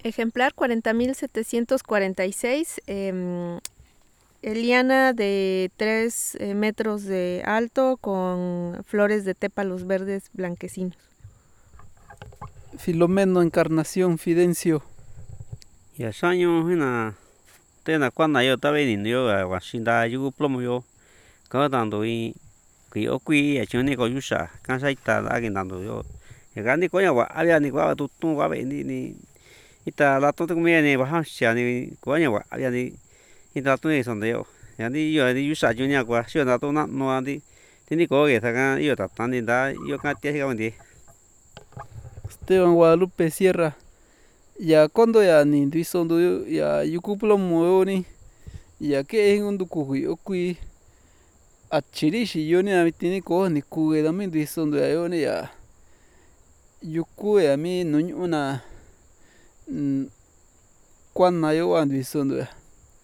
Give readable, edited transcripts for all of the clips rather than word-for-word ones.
Ejemplar 40.746, liana de 3 metros de alto con flores de tépalos verdes blanquecinos. Filomeno Encarnación Fidencio. Ya xaño hina tena cuana yo ta ve ni yo wa shinda yu plomo yo ka dando i ki okui ya choni ko yusha kan sai ta la que dando yo ya gani ko ya wa había ni wa tu tu wa ve ni ita la to me ni wa ha sha ni ko ya wa había ni ita tu ni son de yo ya ni yo ni yusha yo ni kwa sio na to na no andi ni ko que ta kan yo ta tan ni da yo kan tie ga ndi Esteban Guadalupe Sierra. Ya kondo ya ni ndisondo ya yukuplomo yo ni. Ya que en un dukuhi okui. Achirishi yo ni amitini ko ni kuge da min ndisondo ya yo ni ya. Yuku ya mi nuñuna kuana yo wa ndisondo ya.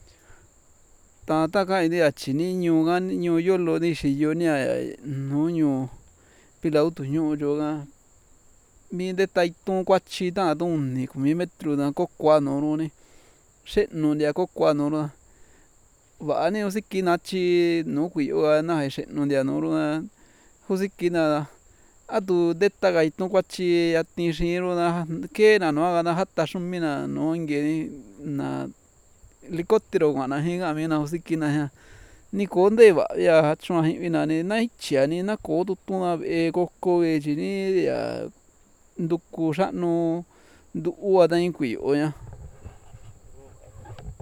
Ta ka ini achini ñu gan ñu yo lo ni shi yo ni ya no ñu pilautu ñu yo ga mi de taitun kuachi ta don ni kumi metro na ko kuano no ni xe'nu ndia ko kuano no va'a ni usikina chi no kuiyo na xe'nu ndia no ro usikina atu deta ga itun kuachi yatin xin ro na ke na no ga na jata xumina no nge ni na helicóptero na jin ga mi na usikina ni ko nde va ya chua ji na ni na ichia ni na ko tutun na ko e chi ni ya nduku xa'nu ndu'u a ta in kuiyo ña.